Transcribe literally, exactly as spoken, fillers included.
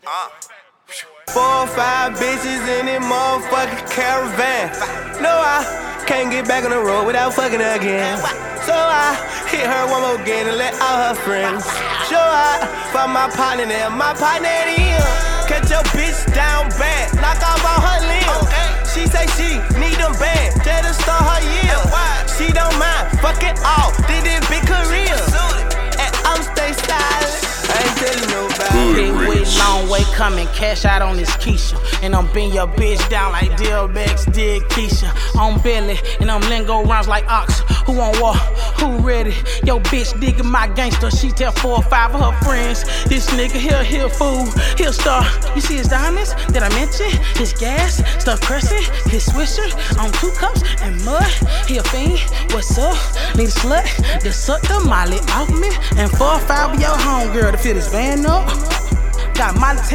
Uh. Four or five bitches in this motherfucking caravan. No, I can't get back on the road without fucking again. So I hit her one more again and let all her friends. Show I find my partner there, my partner in here. Catch your bitch down bad, knock off all her limbs. She say she need them bad, tell her start her year. She don't mind, fuck it all, did this big career. And I'm stay silent, I ain't telling nobody. Big way, long way coming, cash out on this Keisha. And I'm bend your bitch down like D L X did Keisha. On belly, and I'm lingo rounds like ox. Who on war? Who ready? Yo, bitch digging my gangster. She tell four or five of her friends. This nigga here, here fool, he'll star. You see his diamonds that I mentioned? His gas, stuff crescent, his swisher on two cups and mud. He a fiend, what's up? Need a slut to suck the molly off me. And four or five of your homegirl to fill this van up. Got Molly